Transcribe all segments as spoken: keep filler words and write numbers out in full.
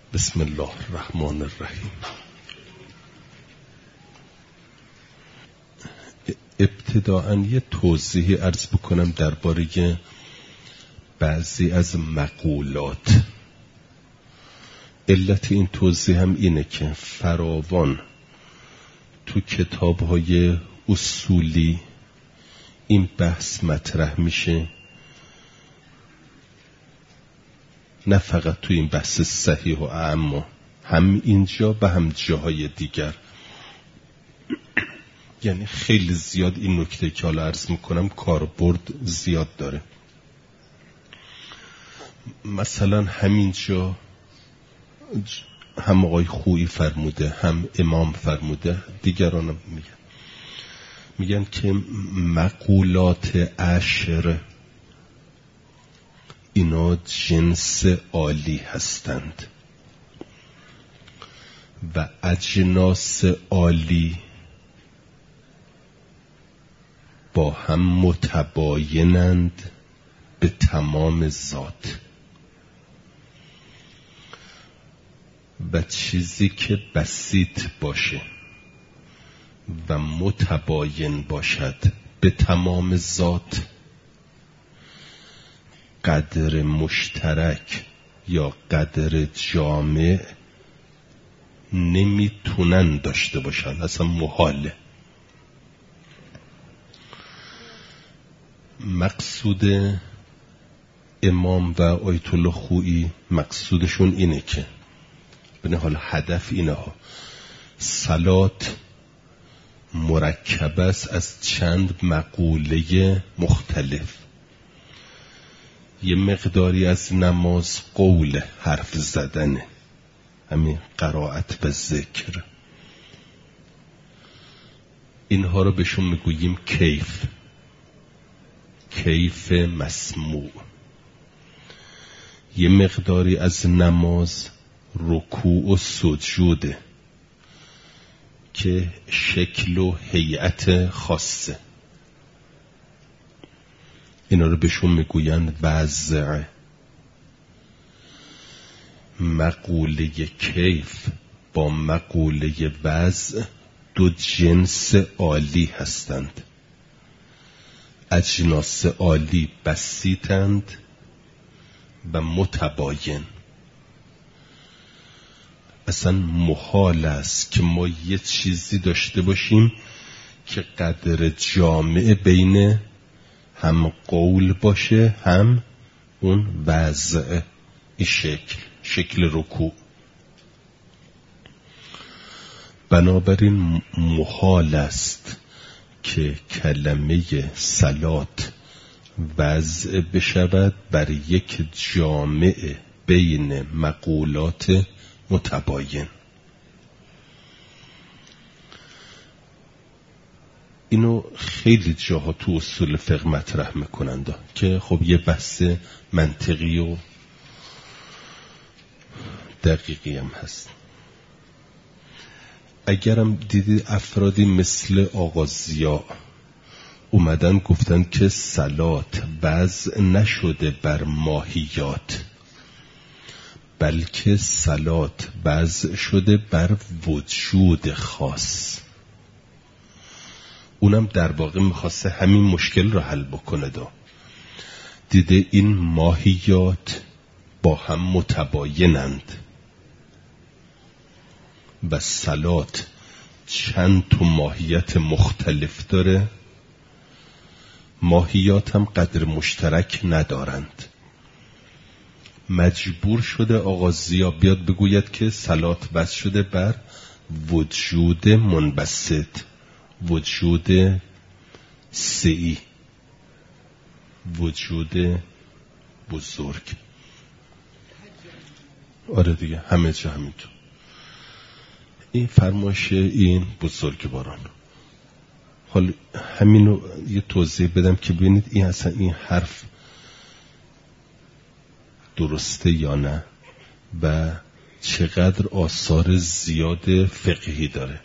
بسم الله الرحمن الرحیم. ابتداءً یه توضیحی عرض بکنم درباره بعضی از مقولات. علت این توضیح هم اینه که فراوان تو کتاب‌های اصولی این بحث مطرح میشه، نه فقط تو این بحث صحیح و اعم، هم اینجا و هم جاهای دیگر. یعنی خیلی زیاد این نکته که حالا عرض میکنم کاربرد زیاد داره. مثلا همینجا هم آقای خویی فرموده، هم امام فرموده، دیگرانم میگن میگن که مقولات عشر اینا جنس عالی هستند و اجناس عالی با هم متباینند به تمام ذات و چیزی که بسیط باشه و متباین باشد به تمام ذات قدر مشترک یا قدر جامع نمیتونن داشته باشن، اصلا محاله. مقصود امام و آیت الله خویی مقصودشون اینه که بنه حالا هدف اینه ها صلات مرکب است از چند مقوله مختلف. یه مقداری از نماز قول، حرف زدنه، همین قرائت و ذکر، اینها رو بهشون میگوییم کیف، کیف مسموع. یه مقداری از نماز رکوع و سجوده که شکل و هیئت خاصه، اینا رو بهشون میگوین وضع. مقوله کیف با مقوله وضع دو جنس عالی هستند. اجناس عالی بسیطند و متباین. اصلا محال است که ما یه چیزی داشته باشیم که قدر جامع بین هم قول باشه هم اون وضع، این شکل شکل رکوع. بنابراین محال است که کلمه صلات وضع بشود بر یک جامع بین مقولات متباین. اینو خیلی جاها تو اصول فقه مطرح میکنند که خب یه بحث منطقی و دقیقی هم هست. اگرم دیدید افرادی مثل آقا ضیا اومدن گفتن که صلات وضع نشده بر ماهیات، بلکه صلات وضع شده بر وجود خاص. اونم در واقع میخواسته همین مشکل رو حل بکنه. دا دیده این ماهیات با هم متباینند و صلات چند تا ماهیت مختلف داره. ماهیات هم قدر مشترک ندارند. مجبور شده آقا ضیا بیاد بگوید که صلات بس شده بر وجود منبسط، وجود سعی، وجود بزرگ. آره دیگه، همه جا همینطور. این فرمایش این بزرگواران. حالا همینو یه توضیح بدم که ببینید این اصلا این حرف درسته یا نه و چقدر آثار زیاد فقهی داره.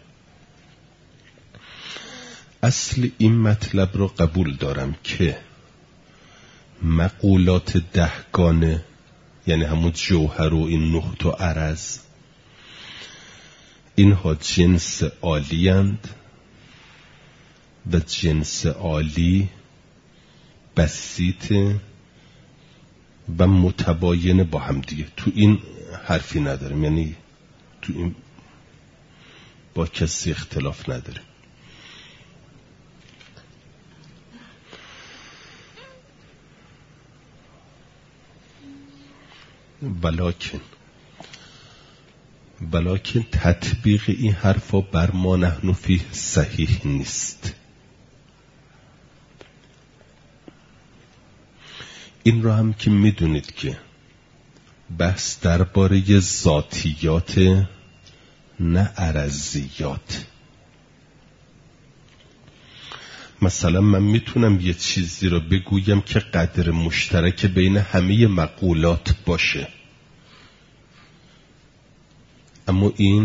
اصل این مطلب رو قبول دارم که مقولات دهگانه یعنی همون جوهر و این نه تا عرض، اینها جنس عالی اند و جنس عالی بسیطه و متباین با هم دیگه. تو این حرفی نداریم، یعنی تو این با کسی اختلاف نداریم. بلکن بلکن تطبیق این حرفا بر ما نحن فیه صحیح نیست. این را هم که میدونید که بحث درباره ذاتیات نه عرضیات. مثلا من میتونم یه چیزی رو بگویم که قدر مشترک بین همه مقولات باشه، اما این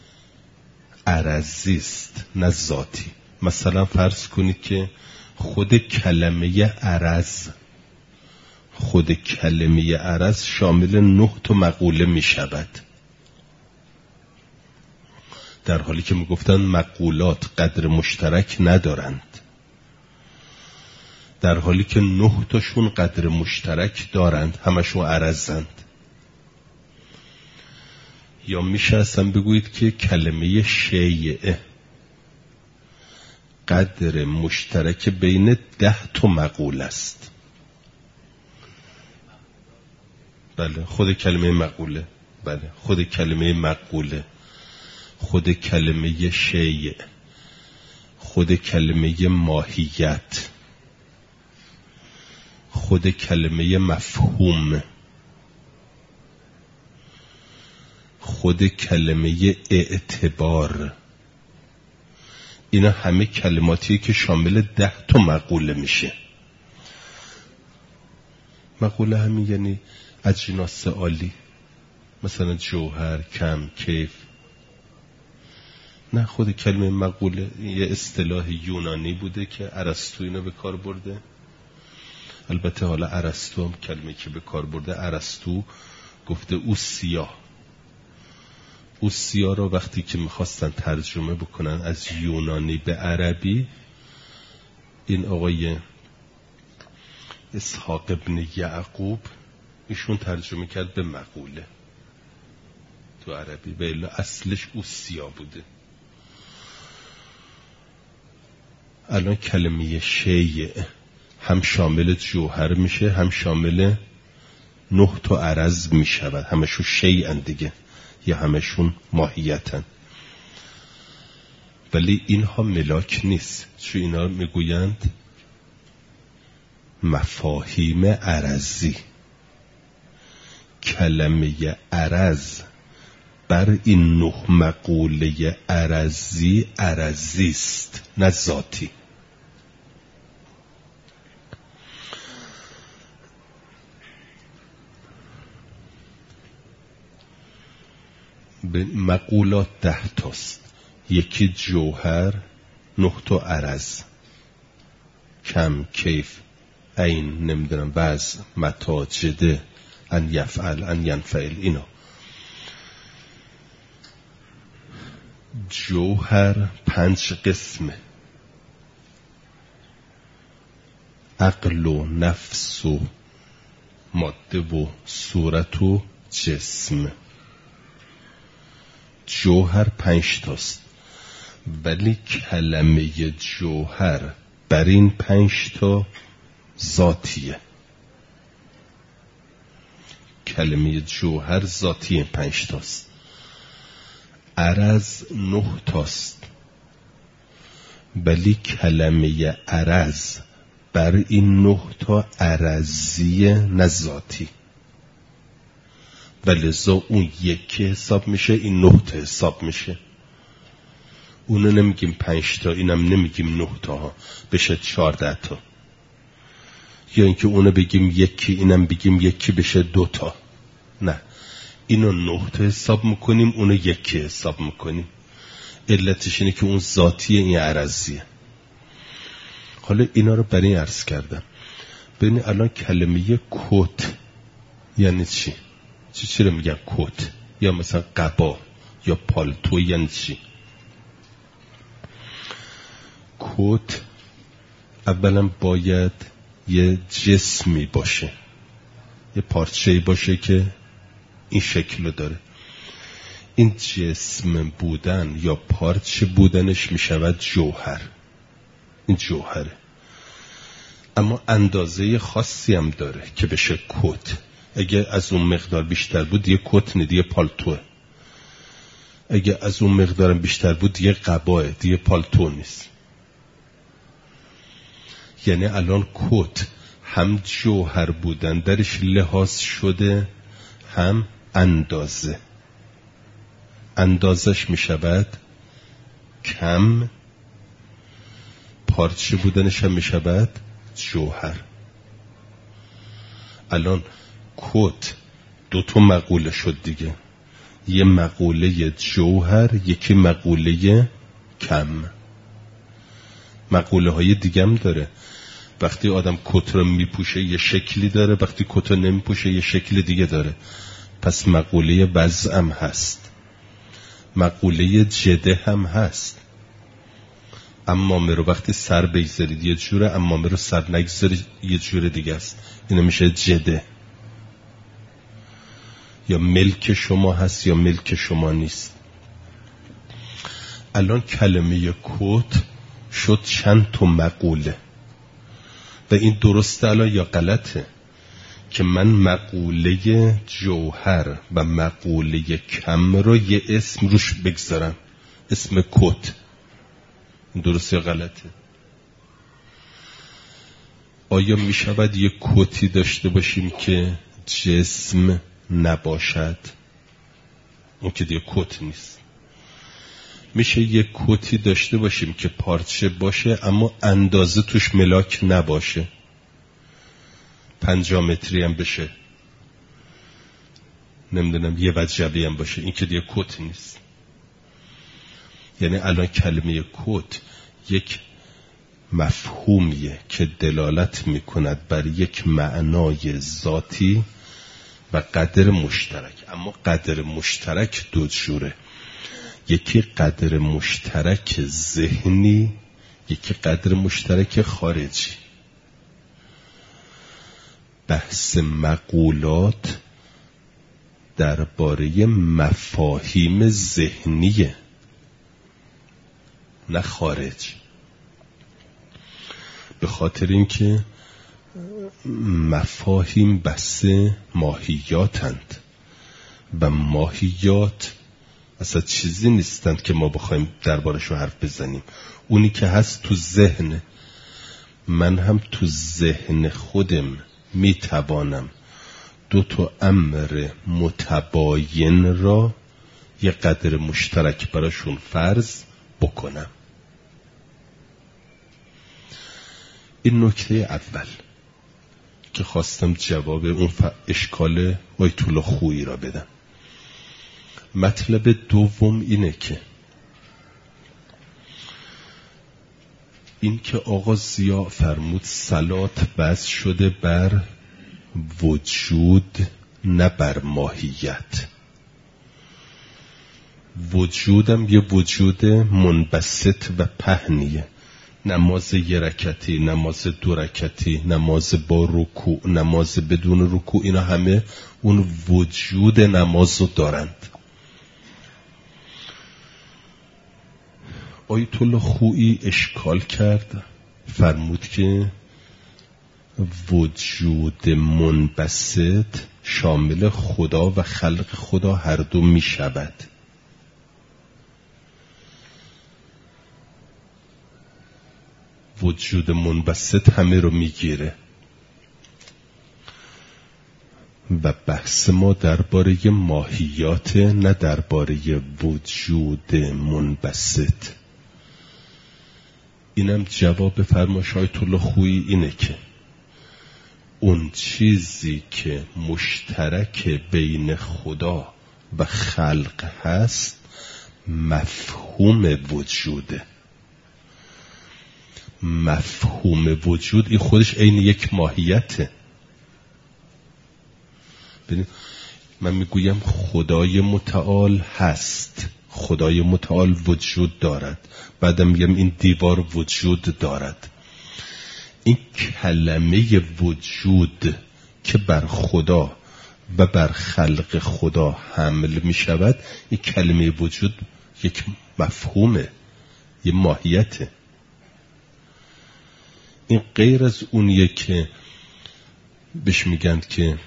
عرضی است نه ذاتی. مثلا فرض کنید که خود کلمه عرض خود کلمه عرض شامل نه تا مقوله می شود، در حالی که می گفتن مقولات قدر مشترک ندارند، در حالی که نه تاشون قدر مشترک دارند، همشون عرضند. یا میشه اصلا بگویید که کلمه شیعه قدر مشترک بین ده تا مقول است. بله، خود کلمه مقوله، بله خود کلمه مقوله، خود کلمه شیء، خود کلمه ماهیت، خود کلمه مفهوم، خود کلمه اعتبار، اینا همه کلماتیه که شامل ده تا مقوله میشه. مقوله همین یعنی اجناس عالی، مثلا جوهر، کم، کیف. نه، خود کلمه مقوله یه اصطلاح یونانی بوده که ارسطو اینو به کار برده. البته حالا ارسطو هم کلمه که به کار برده، ارسطو گفته اوسیا. اوسیا رو وقتی که میخواستن ترجمه بکنن از یونانی به عربی، این آقای اسحاق ابن یعقوب ایشون ترجمه کرد به مقوله تو عربی، به الا اصلش اوسیا بوده. الان کلمه شیء هم شامل جوهر میشه، هم شامل نه تا عرض میشود، همشون شیئن دیگه، یا همشون ماهیتن. ولی اینها ملاک نیست، چون اینا میگویند مفاهیم عرضی. کلمه عرض بر این نه مقوله عرضی عرضی است نه ذاتی. به مقولات ده تاست، یکی جوهر، نه تا عرض، کم، کیف، عین، نمیدونم وضع، متاع، جده، ان یفعل، ان ینفعل. اینا جوهر پنج قسمه: عقل و نفس و ماده و صورت و جسم. جوهر پنج تاست، ولی کلمه جوهر بر این پنج تا ذاتیه. کلمه جوهر ذاتی این پنج تاست. عرض نه تاست، ولی کلمه عرض بر این نه تا عرضی نه ذاتی، ولذا اون یکی حساب میشه، این نه تا حساب میشه. اونو نمیگیم پنج تا، اینم نمیگیم نه تا ها، بشه چارده تا. یا اینکه اونو بگیم یکی، اینم بگیم یکی، بشه دو تا. نه، اینو نه تا حساب میکنیم، اونو یکی حساب میکنیم. علتش اینه که اون ذاتیه، این عرضیه. حالا اینا رو برای عرض کردم. ببینید الان کلمه کت یعنی چی؟ چی چی رو میگن کت؟ یا مثلا قبا یا پالتو یعنی چی؟ کت اولا باید یه جسمی باشه، یه پارچه‌ای باشه که این شکل داره. این جسم بودن یا پارچه بودنش میشود جوهر. این جوهره، اما اندازه خاصی هم داره که بشه کت. اگه از اون مقدار بیشتر بود دیگه کت نه، دیگه پالتوه. اگه از اون مقدار بیشتر بود دیگه قباه، دیگه پالتو نیست. یعنی الان کت هم جوهر بودن درش لحاظ شده، هم اندازه. اندازش می شود کم، پارچه بودنش هم می شود جوهر. الان کت دو تا مقوله شد دیگه، یه مقوله جوهر، یکی مقوله کم. مقوله های دیگه هم داره. وقتی آدم کت رو میپوشه یه شکلی داره، وقتی کت رو نمیپوشه یه شکل دیگه داره. پس مقوله وضع هم هست، مقوله جده هم هست. امامه رو وقتی سر بگذارید یه جوره، امامه رو سر نگذارید یه جوره دیگه است. اینو میشه جده. یا ملک شما هست یا ملک شما نیست. الان کلمه کت شد چند تا مقوله و این درسته الان یا غلطه که من مقوله جوهر و مقوله کم رو یه اسم روش بگذارم، اسم کت. درسته یا غلطه؟ آیا می شود یه کتی داشته باشیم که جسم نباشد؟ اون که دیگه کت نیست. میشه یه کتی داشته باشیم که پارچه باشه اما اندازه توش ملاک نباشه، پنجاه متری هم بشه، نمیدونم یه وجبی هم باشه، این که دیگه کت نیست. یعنی الان کلمه کت یک مفهومیه که دلالت میکند بر یک معنای ذاتی و قدر مشترک. اما قدر مشترک دو جوره، یکی قدر مشترک ذهنی، یکی قدر مشترک خارجی. بحث مقولات درباره مفاهیم ذهنیه، نه خارج. به خاطر اینکه مفاهیم بحث ماهیاتند و ماهیات اصلا چیزی نیستند که ما بخوایم دربارشو حرف بزنیم. اونی که هست تو ذهن من، هم تو ذهن خودم میتوانم دو تا امر متباین را یه قدر مشترک براشون فرض بکنم. این نکته اول که خواستم جواب اون اشکال آیت الله خویی را بدم. مطلب دوم اینه که این که آقا ضیا فرمود صلات بس شده بر وجود نه بر ماهیت. وجودم یه وجود منبسط و پهنیه. نماز یه رکعتی، نماز دو رکعتی، نماز با رکوع، نماز بدون رکوع، اینا همه اون وجود نماز رو دارند. آیت الله خویی اشکال کرد، فرمود که وجود منبسط شامل خدا و خلق خدا هر دو می شود. وجود منبسط همه رو میگیره و بحث ما درباره ماهیات، نه درباره وجود منبسط. اینم جواب فرمایش آیت الله خویی اینه که اون چیزی که مشترک بین خدا و خلق هست مفهوم وجوده. مفهوم وجود این خودش عین یک ماهیته. ببین من میگویم خدای متعال هست، خدای متعال وجود دارد، بعدم میگم این دیوار وجود دارد. این کلمه وجود که بر خدا و بر خلق خدا حمل می شود، این کلمه وجود یک مفهومه، یک ماهیته. این غیر از اونیه که بهش میگن که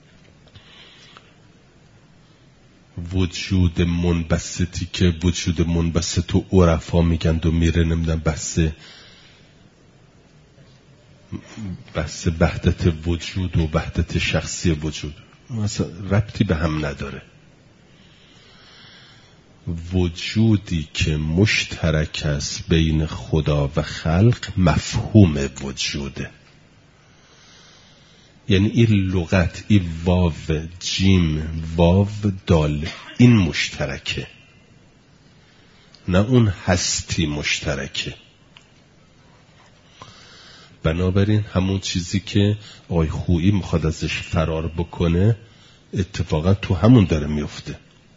وجود منبسطی، که وجود منبسط و عرفا میگن و میره نمیدن بحث بحث وحدت وجود و وحدت شخصی وجود، مثلا ربطی به هم نداره. وجودی که مشترک است بین خدا و خلق مفهوم وجوده. یعنی این لغت، این واو جیم واو دال، این مشترکه، نه اون هستی مشترکه. بنابراین همون چیزی که آقای خویی میخواد ازش فرار بکنه اتفاقا تو همون داره میفته.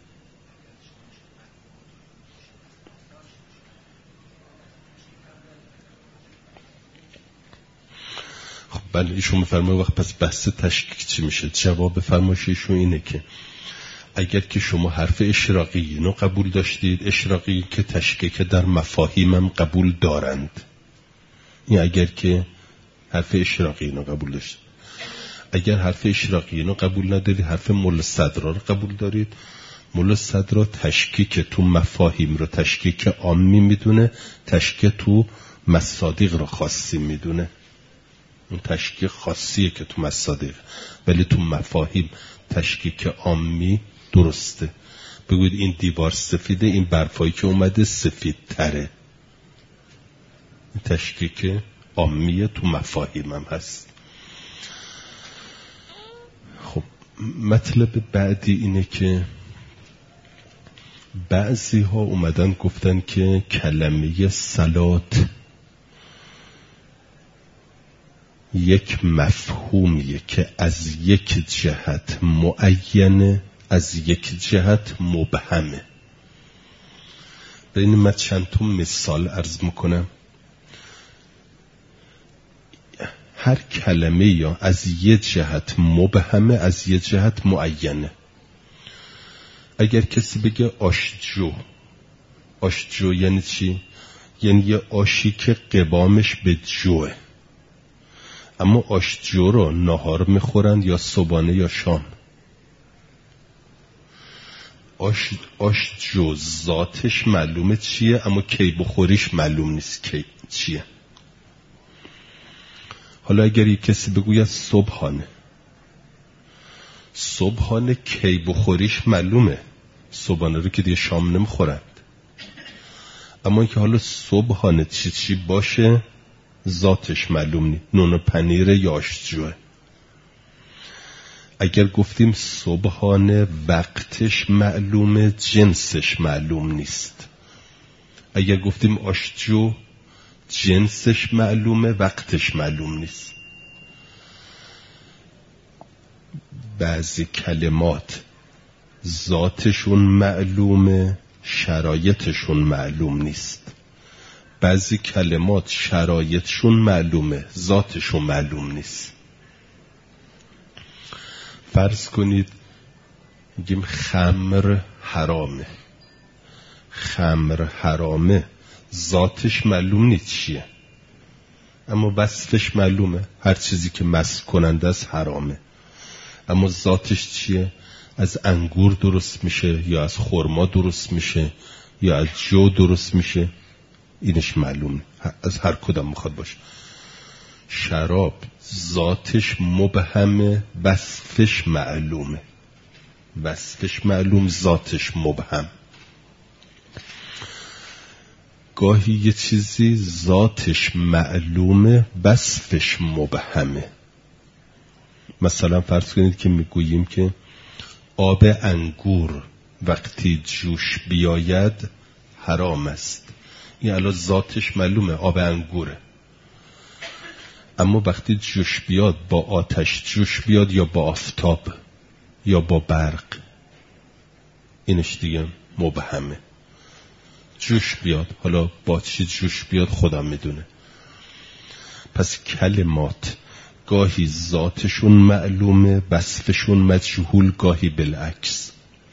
خب بله ایشون میفرمایه وقت پس بحث تشکیک چی میشه؟ جواب فرمایش ایشون اینه که اگر که شما حرف اشراقی اینو قبول داشتید، اشراقی که تشکیک در مفاهیمم قبول دارند، این اگر که حرف اشراقی اینو قبول داشتید. اگر حرف اشراقی اینو قبول ندارید، حرف مولا صدرا رو قبول دارید. مولا صدرا تشکیک تو مفاهیم رو تشکیک عامی میدونه، تشکیک تو مصادیق رو خاصی میدونه. اون تشکیک خاصیه که تو مصادیق، ولی تو مفاهیم تشکیک عامی درسته. بگوید این دیوار سفیده، این برفایی که اومده سفید تره. تشکیک عامیه، تو مفاهیم هم هست. خب مطلب بعدی اینه که بعضی ها اومدن گفتن که کلمه صلات یک مفهومیه که از یک جهت معینه، از یک جهت مبهمه. ببینید من چند تا مثال عرض میکنم. هر کلمه یا از یک جهت مبهمه، از یک جهت معینه. اگر کسی بگه آشجو، آشجو یعنی چی؟ یعنی یه آشی که قوامش به جوه، اما آشجو رو نهار میخورند یا صبحانه یا شام. آش آشجو ذاتش معلومه چیه، اما کی بخوریش معلوم نیست کی چیه. حالا اگر یک کسی بگوید صبحانه، صبحانه کی بخوریش معلومه، صبحانه رو که دیگه شام نمیخورند. اما اینکه حالا صبحانه چی چی باشه ذاتش معلوم نیست، نون و پنیر یا آشجوه. اگر گفتیم صبحانه وقتش معلومه، جنسش معلوم نیست. اگر گفتیم آشجو جنسش معلومه، وقتش معلوم نیست. بعضی کلمات ذاتشون معلومه، شرایطشون معلوم نیست. بعضی کلمات شرایطشون معلومه، ذاتشون معلوم نیست. فرض کنید میگیم خمر حرامه، خمر حرامه ذاتش معلوم نیست چیه، اما وصفش معلومه، هر چیزی که مست کننده است حرامه. اما ذاتش چیه؟ از انگور درست میشه یا از خرما درست میشه یا از جو درست میشه، اینش معلومه، از هر کدام میخواد باشه. شراب ذاتش مبهمه، وصفش معلومه، وصفش معلوم، ذاتش مبهم. گاهی یه چیزی ذاتش معلومه، وصفش مبهمه. مثلا فرض کنید که میگوییم که آب انگور وقتی جوش بیاید حرام است. این الان ذاتش معلومه، آب انگوره. اما وقتی جوش بیاد با آتش جوش بیاد یا با آفتاب، یا با برق؟ اینش دیگه مبهمه. جوش بیاد، حالا با چی جوش بیاد خدا میدونه. پس کلمات گاهی ذاتشون معلومه، وصفشون مجهول، گاهی بالعکس.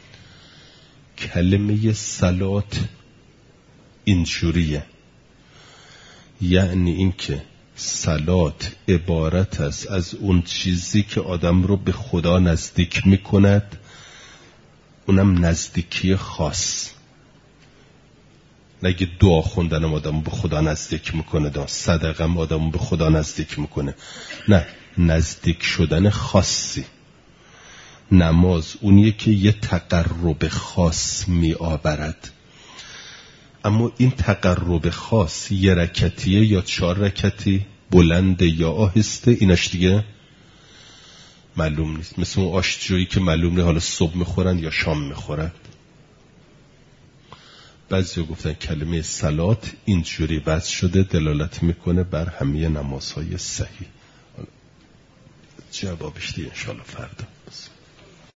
کلمه صلات اینجوریه، یعنی این که صلات عبارت است از اون چیزی که آدم رو به خدا نزدیک میکند، اونم نزدیکی خاص. نگه دعا خوندن آدم به خدا نزدیک میکنه، صدقه هم آدم به خدا نزدیک میکنه، نه، نزدیک شدن خاصی. نماز اونیه که یه تقرب خاص می آورد. اما این تقرب خاص یه رکتیه یا چهار رکتی، بلنده یا آهسته، اینش دیگه معلوم نیست. مثل اون آشجویی که معلوم نیست حالا صبح میخورن یا شام میخورن. بعضی گفتن کلمه صلات اینجوری وضع شده دلالت میکنه بر همه نمازهای صحیح. جوابش دیگه انشالله فردا.